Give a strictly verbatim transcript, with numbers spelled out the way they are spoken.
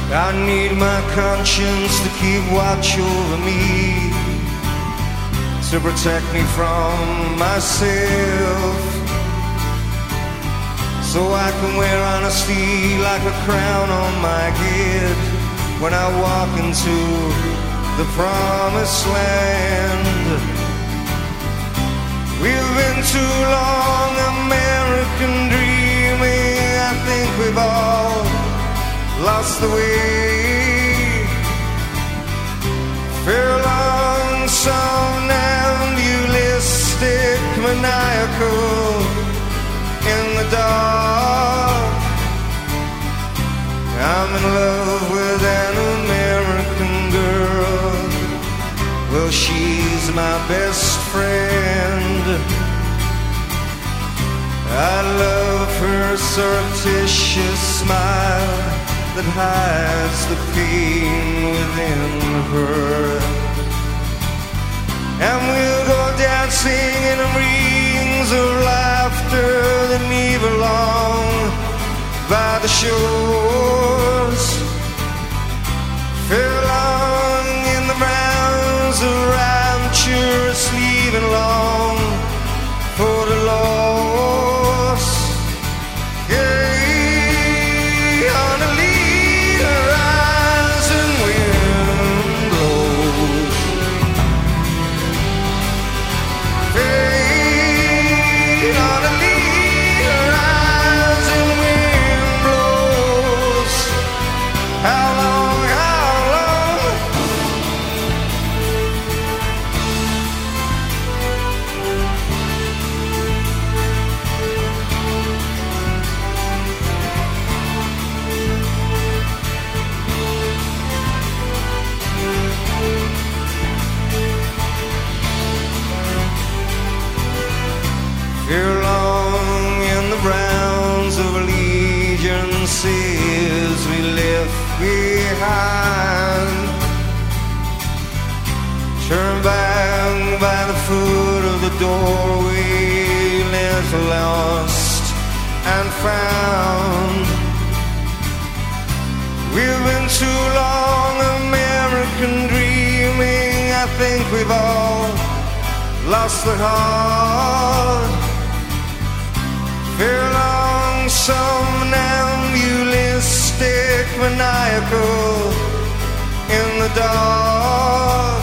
I need my conscience to keep watch over me, to protect me from myself, so I can wear honesty like a crown on my head when I walk into the promised land. We've been too long American dreaming. I think we've all lost the way. Furlong, somnambulistic, maniacal in the dark. I'm in love with an American girl. Well, she's my best friend. I love her surreptitious smile that hides the pain within her. And we'll go dancing in rings of laughter that leave along by the shores. Furlong in the rounds of rapturous leaving long for the lost. Yeah, on a lead horizon wind blows. Fade on a lead horizon wind blows. How long, how long? Furlong in the rounds of allegiances we left behind. Turn back by the foot of the doorway, left lost and found. We've been too long American dreaming. I think we've all lost the heart. Furlong, somnambulistic, maniacal in the dark.